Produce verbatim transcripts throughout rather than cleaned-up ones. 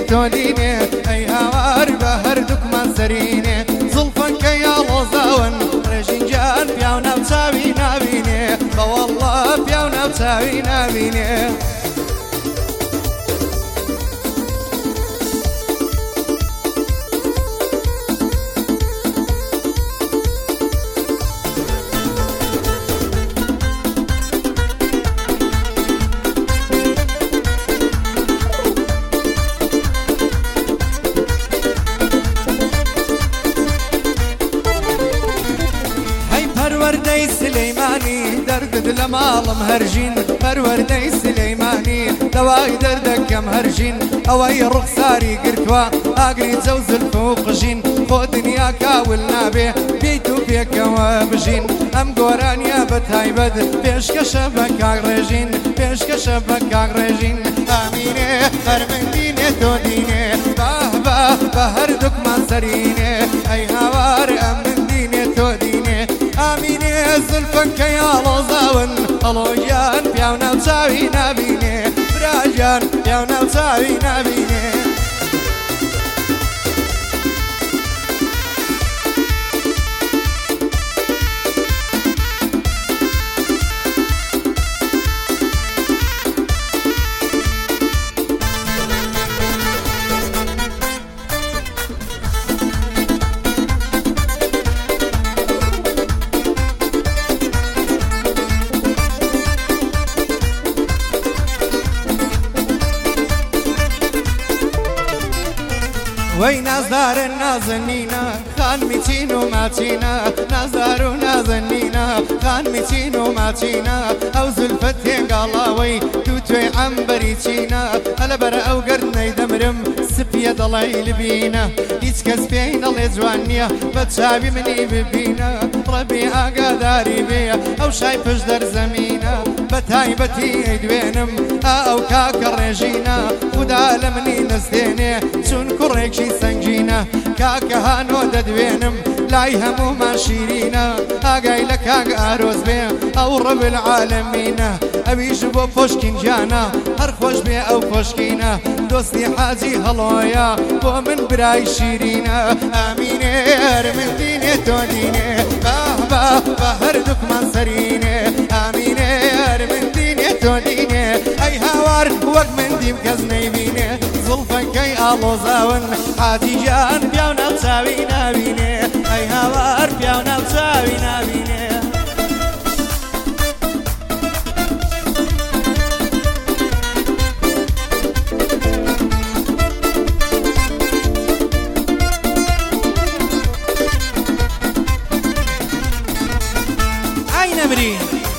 تۆ دینێ ئەی هاوار بە هەردووکمان سەرینێ زوڵفەکە یاڵۆزاون ڕێژینجان پیاو ناوچاوی نابینێ بەوەڵڵا پیاو ناوچاوی نابینێ پەروەردەی سلەیمانی دەردت لە ماڵم هەرژین پەروەردەی سلەیمانی دەوای دەردەکەم هەرژین ئەوەی ڕوخساری گرتووە ئاگری جەو زولف و قژین خۆ دنیا کاول نابێ پێیت و پێکەوە بژین ئەم گۆرانیە بە تایبەت پێشکەشە بە کاک ڕێژین پێشکەشە بە کاک ڕێژین ئامینێ هەرمندینێ تۆ دینێ باه باه بە هەردووکمان سەرینێ ئەی هاوار ئەمندینێ تۆ دینێ ئامینێ زولفەکە یاڵۆزاون هەڵۆیان پیاو ناوچاوی نابینێ براژیان پیاو ناوچاوی نابینێ وەی نازدارن نازەنینە خان میچین و ماچینە نازدار و نازەنینە خان میچین و ماچینە ئەو زولفەت تێنگاڵاوەی دوو توێ عەمبەری چینە هەلە بەرە ئەو گەردنەی دەمرم سپیە دەڵی لبینە هیچ کەس پێی نەڵێ جوان نییە بە چاوی منی ببینە ڕەبی ئاگاداری بێ ئەو شای پشت دەرزەمینە بە تایبەتی ئەیدوێنم ئەو کاکە ڕێژینە خودا لە منی نەستێنێ چون کوڕێکی سەنگینە کاکە هانۆ دەدوێنم لای هەموومان شیرینە ئاگای لە کاک ئارۆز بێ ئەو ڕەب العالەمینە ئەویش بۆ پۆشکین گیانە هەر خۆش بێ ئەو پۆشکینە دۆستی حاجی هەڵۆیە بۆ من برای شیرینە ئامینێ هەرمندینێ تۆ دینێ باه باه بە هەردووکمان سەرینێ ئامینێ هەرمندینێ تۆ دینێ ئەی هاوار وەک من دیم کەس نەیبینێ زوڵفەکەی ئاڵۆزاون حاجیجان پیاو ناوچاوی نابینێ ئەی هاوار پیاو ناوچاوی نابینێ ئای نەمرین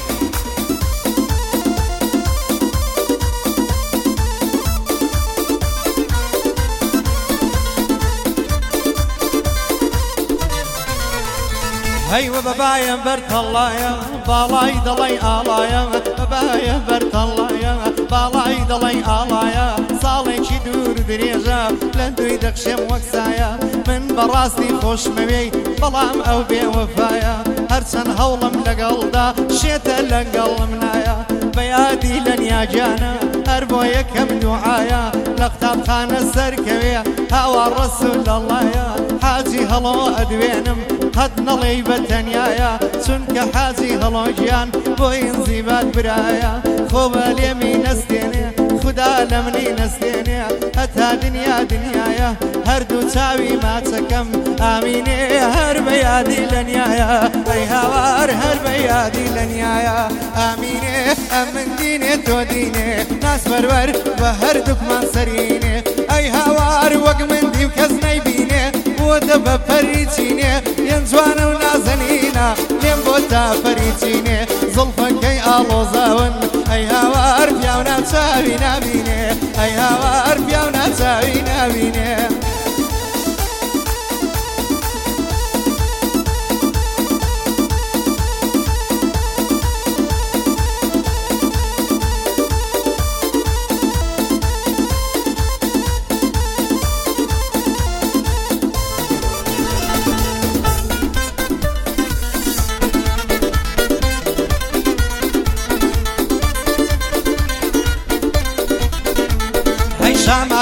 هەی وە بەبایە بەرتەڵایە باڵای دەڵی ئاڵایە بەبایە بەرتەڵایە باڵای دەڵی ئاڵایە ساڵێکی دوور درێژە لە دوی دەخشێم وەک سایە من بەڕاستی خۆشمەوێی بەڵام ئەو بێوەفایە هەرچەند هەوڵم لەگەڵدا شێتە لەگەڵم نایە بەیادی لە نیاجانە هەر بۆ یەکەم دوعایە لە قوتابخانە سەرکەوێ هاوا ڕەسوول ئەڵڵایە حاجی هەڵۆ ئەدوێنم قەت نەڵێی بە تەنیایە چونکە حاجی هەڵۆگیان بۆی ئینزیبات برایە خۆ بە لێمی نەستێنێ خودا لە منی نەستێنێ هەتا دنیا دنیایە هەردوو چاوی ماچەکەم ئامینێ هەر بە یادی لە نیایە ئەی هاوار هەر بە یادی لە نیایە ئامینێ ئەمندینێ تۆ دینێ ناسبەربەر بە هەردووکمان سەرینێ ئەی هاوار وەک من دیم کەس نەیبینێ بۆتە بە پەریچینێ یەن جوانە و نازەنینە لێم بۆ تا پەریچینێ زوڵفەکەی ئاڵۆزاون ئەی هاوار پیاو ناوچاوی نابینێ ئەی هاوار پیاو ناوچاوی نابینێ شام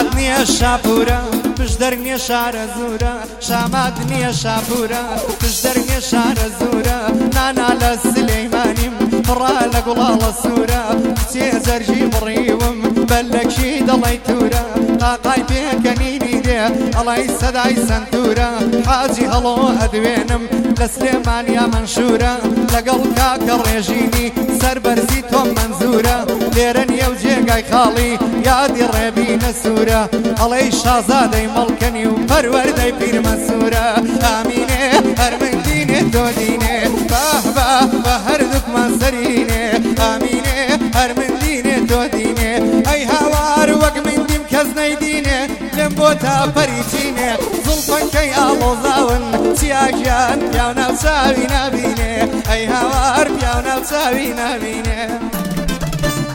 شاپورە پشت دەرگێ شارە زورە شامات نییە شاپورە پشت دەرگێ شارە زورە نانا لە سلەیمانیم پڕا لە گوڵاڵە سوورە کچێ زەرژی بڕیوم بەلەکی دەڵی تورە قاقای پێکەنینی دێ ئەڵی سەدای سنتورە حاجی هەڵۆ ئەدوێنم لە سلێمانیا منشورە لەگەڵ کاکە ڕێژینی سەربەرزی تۆم منزورە لێرە نیە و جێگای خاڵی یادی ڕێبینە سوورە ئەڵەی شازادەی مەڵکەنی و پەروەردەی پیرمەسوورە ئامینێ هەرمندینێ تۆ دینێ باه باه بە هەردووکمان سەرینێ ئامینێ هەرمندینێ تۆ دینێ ئەی هاوار وەک مندیم کەس نەیدینێ لێم بۆ تا پەریچینێ زوڵفەکەی ئاڵۆزاون چیاکیان پیاو ناوچاوی نابینێ ئەی هاوار پیاو ناوچاوی نابینێ